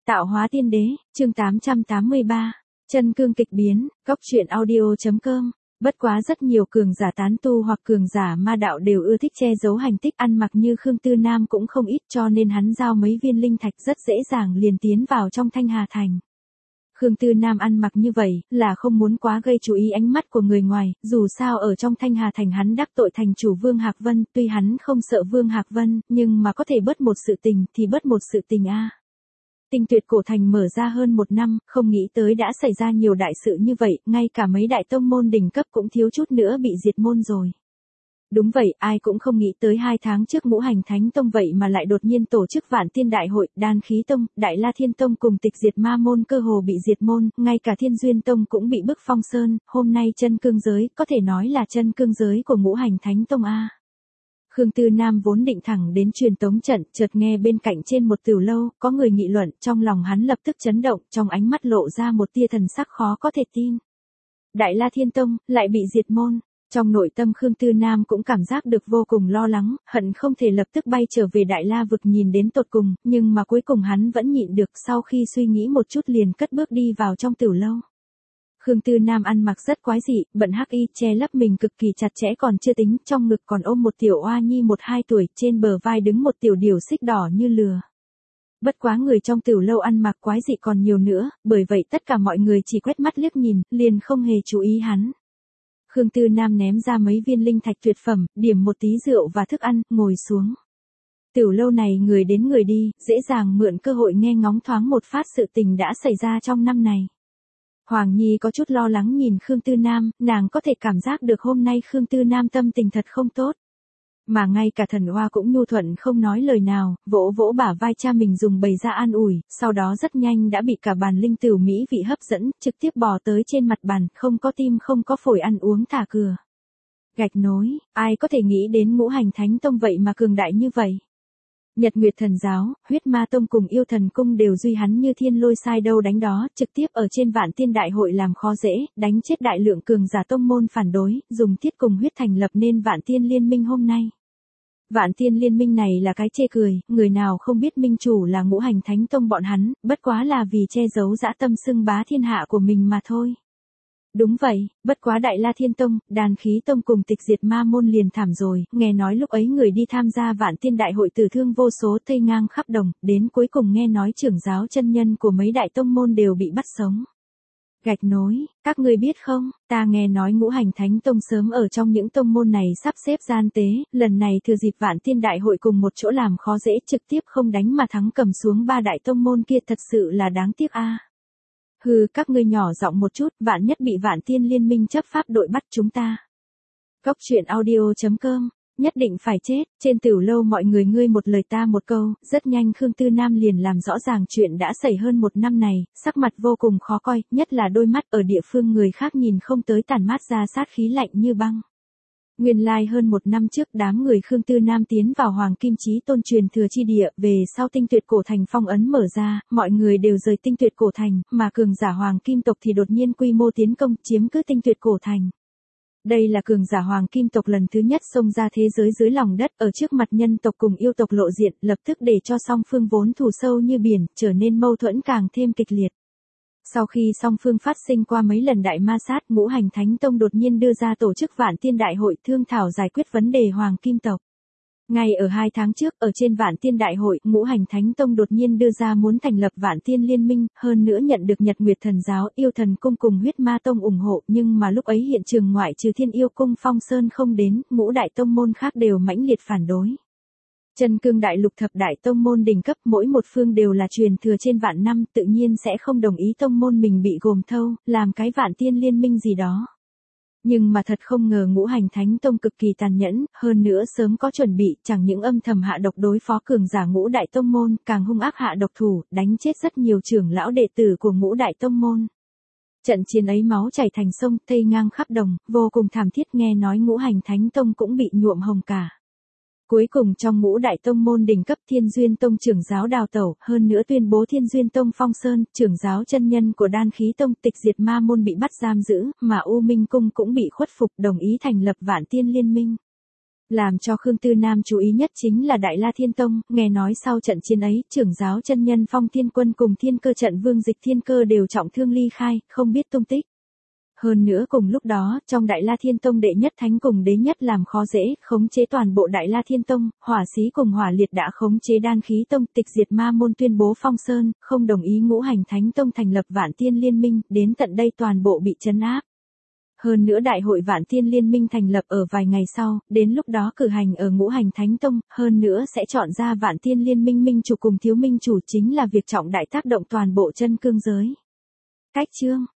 Tạo hóa tiên đế, chương 883. Chân cương kịch biến, góc truyện audio.com. Bất quá rất nhiều cường giả tán tu hoặc cường giả ma đạo đều ưa thích che giấu hành tích ăn mặc như Khương Tư Nam cũng không ít, cho nên hắn giao mấy viên linh thạch rất dễ dàng liền tiến vào trong Thanh Hà Thành. Khương Tư Nam ăn mặc như vậy là không muốn quá gây chú ý ánh mắt của người ngoài, dù sao ở trong Thanh Hà Thành hắn đắc tội thành chủ Vương Hạc Vân, tuy hắn không sợ Vương Hạc Vân, nhưng mà có thể bớt một sự tình thì bớt một sự tình a. Tinh Tuyệt Cổ Thành mở ra hơn 1 năm, không nghĩ tới đã xảy ra nhiều đại sự như vậy, ngay cả mấy đại tông môn đỉnh cấp cũng thiếu chút nữa bị diệt môn rồi. Đúng vậy, ai cũng không nghĩ tới 2 tháng trước Ngũ Hành Thánh Tông vậy mà lại đột nhiên tổ chức Vạn Tiên Đại Hội, Đan Khí Tông, Đại La Thiên Tông cùng Tịch Diệt Ma Môn cơ hồ bị diệt môn, ngay cả Thiên Duyên Tông cũng bị bức phong sơn, hôm nay chân cương giới, có thể nói là chân cương giới của Ngũ Hành Thánh Tông a. Khương Tư Nam vốn định thẳng đến truyền tống trận, chợt nghe bên cạnh trên một tiểu lâu, có người nghị luận, trong lòng hắn lập tức chấn động, trong ánh mắt lộ ra một tia thần sắc khó có thể tin. Đại La Thiên Tông, lại bị diệt môn. Trong nội tâm Khương Tư Nam cũng cảm giác được vô cùng lo lắng, hận không thể lập tức bay trở về Đại La vực nhìn đến tột cùng, nhưng mà cuối cùng hắn vẫn nhịn được, sau khi suy nghĩ một chút liền cất bước đi vào trong tiểu lâu. Khương Tư Nam ăn mặc rất quái dị, bận hắc y che lấp mình cực kỳ chặt chẽ còn chưa tính, trong ngực còn ôm một tiểu oa nhi 1-2 tuổi, trên bờ vai đứng một tiểu điểu xích đỏ như lừa. Bất quá người trong tiểu lâu ăn mặc quái dị còn nhiều nữa, bởi vậy tất cả mọi người chỉ quét mắt liếc nhìn, liền không hề chú ý hắn. Khương Tư Nam ném ra mấy viên linh thạch tuyệt phẩm, điểm một tí rượu và thức ăn, ngồi xuống. Tiểu lâu này người đến người đi, dễ dàng mượn cơ hội nghe ngóng thoáng một phát sự tình đã xảy ra trong năm này. Hoàng Nhi có chút lo lắng nhìn Khương Tư Nam, nàng có thể cảm giác được hôm nay Khương Tư Nam tâm tình thật không tốt. Mà ngay cả Thần Hoa cũng nhu thuận không nói lời nào, vỗ vỗ bả vai cha mình dùng bày ra an ủi, sau đó rất nhanh đã bị cả bàn linh tửu mỹ vị hấp dẫn, trực tiếp bò tới trên mặt bàn, không có tim không có phổi ăn uống thả cửa. Gạch nối, ai có thể nghĩ đến Ngũ Hành Thánh Tông vậy mà cường đại như vậy. Nhật Nguyệt Thần Giáo, Huyết Ma Tông cùng Yêu Thần Cung đều duy hắn như thiên lôi sai đâu đánh đó, trực tiếp ở trên Vạn Tiên Đại Hội làm khó dễ, đánh chết đại lượng cường giả tông môn phản đối, dùng thiết cùng huyết thành lập nên Vạn Tiên Liên Minh hôm nay. Vạn Tiên Liên Minh này là cái chê cười, người nào không biết minh chủ là Ngũ Hành Thánh Tông bọn hắn, bất quá là vì che giấu dã tâm xưng bá thiên hạ của mình mà thôi. Đúng vậy, bất quá Đại La Thiên Tông, Đan Khí Tông cùng Tịch Diệt Ma Môn liền thảm rồi, nghe nói lúc ấy người đi tham gia Vạn Tiên Đại Hội tử thương vô số thây ngang khắp đồng, đến cuối cùng nghe nói trưởng giáo chân nhân của mấy đại tông môn đều bị bắt sống. Gạch nối, các ngươi biết không, ta nghe nói Ngũ Hành Thánh Tông sớm ở trong những tông môn này sắp xếp gian tế, lần này thừa dịp Vạn Tiên Đại Hội cùng một chỗ làm khó dễ trực tiếp không đánh mà thắng cầm xuống 3 đại tông môn kia thật sự là đáng tiếc a. Hừ, các ngươi nhỏ giọng một chút, vạn nhất bị Vạn Tiên Liên Minh chấp pháp đội bắt chúng ta. Góc truyện audio.com, nhất định phải chết, trên tiểu lâu mọi người ngươi một lời ta một câu, rất nhanh Khương Tư Nam liền làm rõ ràng chuyện đã xảy hơn 1 năm này, sắc mặt vô cùng khó coi, nhất là đôi mắt ở địa phương người khác nhìn không tới tản mát ra sát khí lạnh như băng. Nguyên lai hơn 1 năm trước đám người Khương Tư Nam tiến vào Hoàng Kim Chí Tôn truyền thừa chi địa, về sau Tinh Tuyệt Cổ Thành phong ấn mở ra, mọi người đều rời Tinh Tuyệt Cổ Thành, mà cường giả Hoàng Kim tộc thì đột nhiên quy mô tiến công, chiếm cứ Tinh Tuyệt Cổ Thành. Đây là cường giả Hoàng Kim tộc lần thứ nhất xông ra thế giới dưới lòng đất, ở trước mặt nhân tộc cùng yêu tộc lộ diện, lập tức để cho song phương vốn thù sâu như biển, trở nên mâu thuẫn càng thêm kịch liệt. Sau khi song phương phát sinh qua mấy lần đại ma sát, Ngũ Hành Thánh Tông đột nhiên đưa ra tổ chức Vạn Tiên Đại Hội thương thảo giải quyết vấn đề Hoàng Kim tộc. Ngay ở 2 tháng trước, ở trên Vạn Tiên Đại Hội, Ngũ Hành Thánh Tông đột nhiên đưa ra muốn thành lập Vạn Tiên Liên Minh, hơn nữa nhận được Nhật Nguyệt Thần Giáo, Yêu Thần Cung cùng Huyết Ma Tông ủng hộ, nhưng mà lúc ấy hiện trường ngoại trừ Thiên Yêu Cung Phong Sơn không đến, ngũ đại tông môn khác đều mãnh liệt phản đối. Chân cương đại lục thập đại tông môn đỉnh cấp, mỗi một phương đều là truyền thừa trên vạn năm, tự nhiên sẽ không đồng ý tông môn mình bị gồm thâu, làm cái Vạn Tiên Liên Minh gì đó. Nhưng mà thật không ngờ Ngũ Hành Thánh Tông cực kỳ tàn nhẫn, hơn nữa sớm có chuẩn bị, chẳng những âm thầm hạ độc đối phó cường giả ngũ đại tông môn, càng hung ác hạ độc thủ, đánh chết rất nhiều trưởng lão đệ tử của ngũ đại tông môn. Trận chiến ấy máu chảy thành sông, thây ngang khắp đồng, vô cùng thảm thiết, nghe nói Ngũ Hành Thánh Tông cũng bị nhuộm hồng cả. Cuối cùng trong ngũ đại tông môn đỉnh cấp Thiên Duyên Tông trưởng giáo đào tẩu, hơn nữa tuyên bố Thiên Duyên Tông Phong Sơn, trưởng giáo chân nhân của Đan Khí Tông Tịch Diệt Ma Môn bị bắt giam giữ, mà U Minh Cung cũng bị khuất phục đồng ý thành lập Vạn Tiên Liên Minh. Làm cho Khương Tư Nam chú ý nhất chính là Đại La Thiên Tông, nghe nói sau trận chiến ấy, trưởng giáo chân nhân Phong Thiên Quân cùng Thiên Cơ trận vương Dịch Thiên Cơ đều trọng thương ly khai, không biết tung tích. Hơn nữa cùng lúc đó, trong Đại La Thiên Tông đệ nhất thánh cùng đế nhất làm khó dễ, khống chế toàn bộ Đại La Thiên Tông, hỏa sĩ cùng hỏa liệt đã khống chế Đan Khí Tông, tịch diệt ma môn tuyên bố phong sơn, không đồng ý Ngũ Hành Thánh Tông thành lập Vạn Tiên Liên Minh, đến tận đây toàn bộ bị trấn áp. Hơn nữa đại hội Vạn Tiên Liên Minh thành lập ở vài ngày sau, đến lúc đó cử hành ở Ngũ Hành Thánh Tông, hơn nữa sẽ chọn ra Vạn Tiên Liên Minh minh chủ cùng thiếu minh chủ chính là việc trọng đại tác động toàn bộ chân cương giới. Cách chương